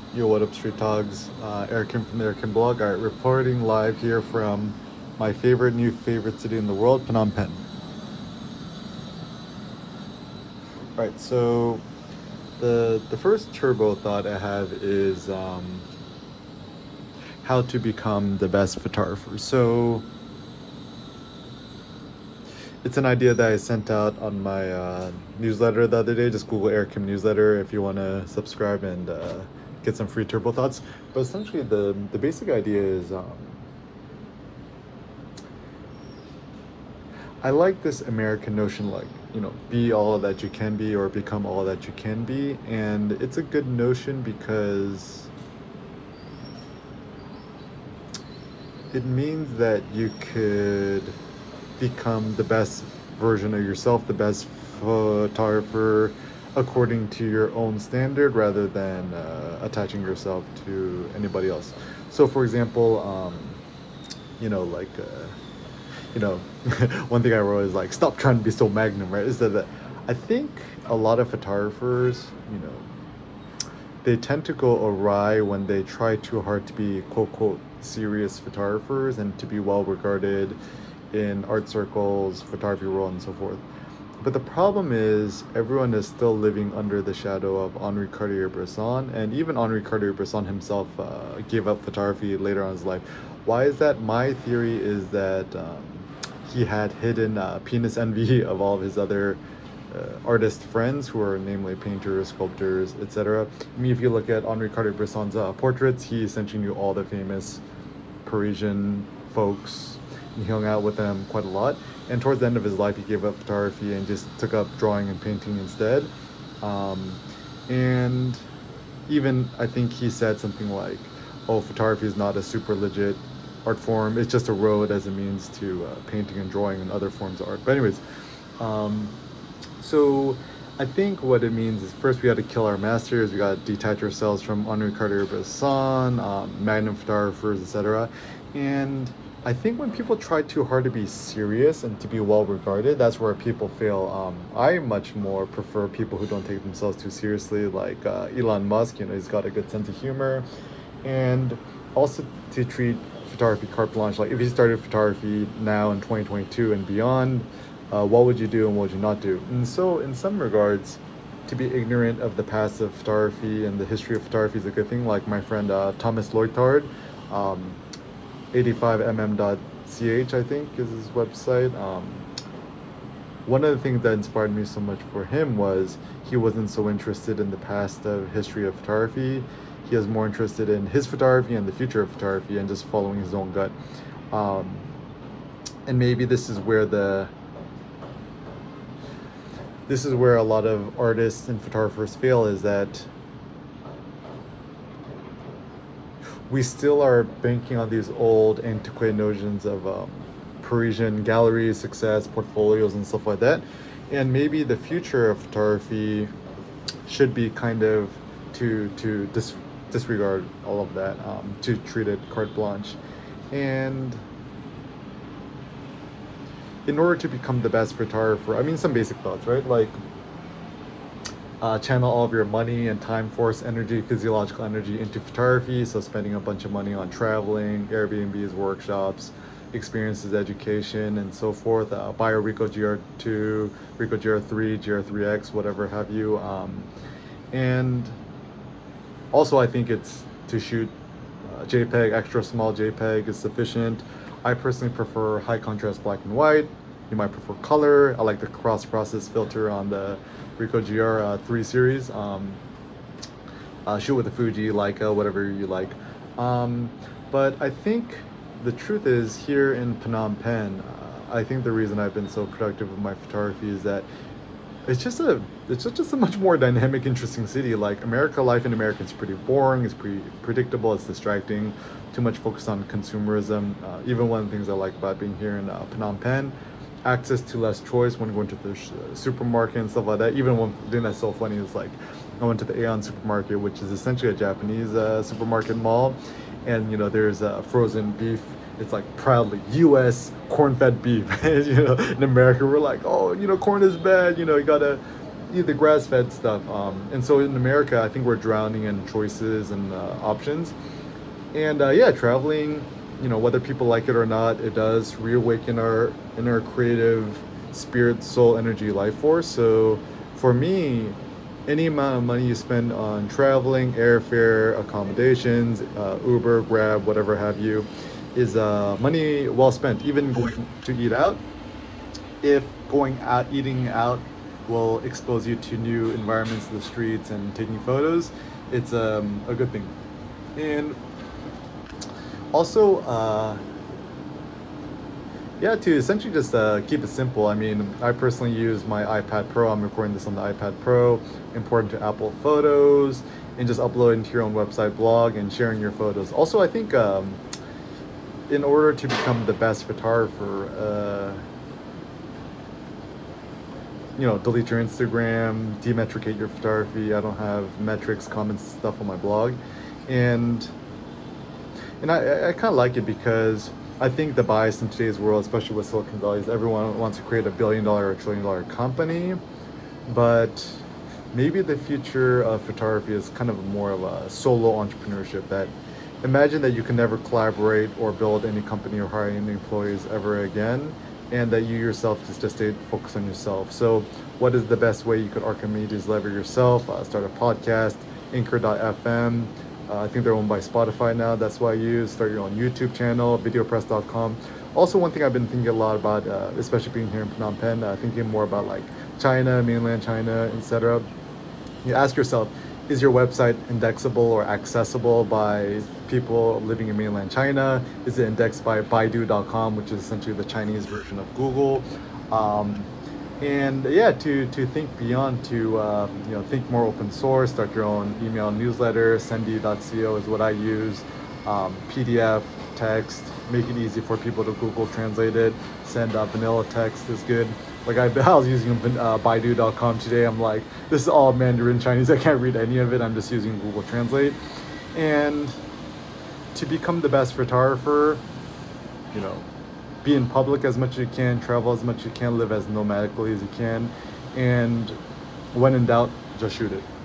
Yo, what up, Street Dogs? Eric Kim from the Eric Kim blog. All right, reporting live here from my favorite city in the world, Phnom Penh. All right, so the first turbo thought I have is how to become the best photographer. So it's an idea that I sent out on my newsletter the other day. Just Google Eric Kim newsletter if you want to subscribe and get some free turbo thoughts. But essentially, the basic idea is I like this American notion, like, be all that you can be or become all that you can be. And it's a good notion because it means that you could become the best version of yourself, the best photographer according to your own standard rather than attaching yourself to anybody else. So, for example, like, you know, one thing I wrote is like, stop trying to be so magnum, right? Is that I think a lot of photographers, they tend to go awry when they try too hard to be quote quote serious photographers and to be well regarded in art circles, photography world, and so forth. But the problem is everyone is still living under the shadow of Henri Cartier-Bresson, and even Henri Cartier-Bresson himself gave up photography later on in his life. Why is that? My theory is that he had hidden penis envy of all of his other artist friends who are namely painters, sculptors, etc. I mean, if you look at Henri Cartier-Bresson's portraits, he essentially knew all the famous Parisian folks. He hung out with them quite a lot. And towards the end of his life, he gave up photography and just took up drawing and painting instead. Um, and even I think he said something like, "Oh, photography is not a super legit art form. It's just a road as a means to painting and drawing and other forms of art." But anyways, um, so I think what it means is first we got to kill our masters. We got to detach ourselves from Henri Cartier-Bresson, Magnum photographers, etc. And I think when people try too hard to be serious and to be well regarded, that's where people fail. I much more prefer people who don't take themselves too seriously, like Elon Musk. He's got a good sense of humor, and also to treat photography carte blanche. Like if you started photography now in 2022 and beyond, what would you do and what would you not do? And so, in some regards, to be ignorant of the past of photography and the history of photography is a good thing. Like my friend Thomas Leutard, um, 85mm.ch, I think, is his website. One of the things that inspired me so much for him was he wasn't so interested in the past of history of photography. He was more interested in his photography and the future of photography and just following his own gut. Um, and maybe this is where a lot of artists and photographers fail, is that we still are banking on these old antiquated notions of Parisian galleries, success, portfolios, and stuff like that. And maybe the future of photography should be kind of to disregard all of that, to treat it carte blanche. And in order to become the best photographer, I mean, some basic thoughts, right? Like, channel all of your money and time, force, energy, physiological energy into photography. So spending a bunch of money on traveling, Airbnbs, workshops, experiences, education, and so forth. Buy a Ricoh GR2, Ricoh GR3, GR3X, whatever have you. And also, I think it's to shoot JPEG, extra small JPEG is sufficient. I personally prefer high contrast black and white. You might prefer color. I like the cross process filter on the Ricoh GR3 series. Shoot with the Fuji, Leica, whatever you like. But I think the truth is here in Phnom Penh, I think the reason I've been so productive with my photography is that it's just a much more dynamic, interesting city. Like life in America is pretty boring. It's pretty predictable. It's distracting. Too much focus on consumerism. Even one of the things I like about being here in Phnom Penh, access to less choice when going to the supermarket and stuff like that. Even one thing that's so funny is like I went to the Aeon supermarket, which is essentially a Japanese supermarket mall, and there's frozen beef. It's like proudly U.S. corn-fed beef. In America we're like, oh, corn is bad. You gotta the grass-fed stuff. And so in America, I think we're drowning in choices and options. And yeah, traveling, whether people like it or not, it does reawaken our inner creative spirit, soul, energy, life force. So for me, any amount of money you spend on traveling, airfare, accommodations, Uber, Grab, whatever have you, is money well spent. Even going to eat out, if going out eating out will expose you to new environments, the streets, and taking photos, it's a good thing. And also, yeah, to essentially just keep it simple. I mean, I personally use my iPad Pro. I'm recording this on the iPad Pro, important to Apple Photos, and just uploading to your own website, blog, and sharing your photos. Also, I think in order to become the best photographer, delete your Instagram, demetricate your photography. I don't have metrics, comments, stuff on my blog, and I kind of like it because I think the bias in today's world, especially with Silicon Valley, is everyone wants to create a billion-dollar or trillion-dollar company, but maybe the future of photography is kind of more of a solo entrepreneurship. That imagine that you can never collaborate or build any company or hire any employees ever again, and that you yourself just stay focused on yourself. So what is the best way you could Archimedes lever yourself? Start a podcast, Anchor.fm. I think they're owned by Spotify now. That's what I use. Start your own YouTube channel, videopress.com. Also, one thing I've been thinking a lot about, especially being here in Phnom Penh, thinking more about like China, mainland China, etc. You ask yourself, is your website indexable or accessible by people living in mainland China? Is it indexed by Baidu.com, which is essentially the Chinese version of Google? And yeah, to think beyond, to think more open source, start your own email newsletter. Sendy.co is what I use. PDF, text, make it easy for people to Google translate it. Send vanilla text is good. Like I was using Baidu.com today. I'm like, this is all Mandarin Chinese. I can't read any of it. I'm just using Google Translate. And to become the best photographer, be in public as much as you can, travel as much as you can, live as nomadically as you can, and when in doubt, just shoot it.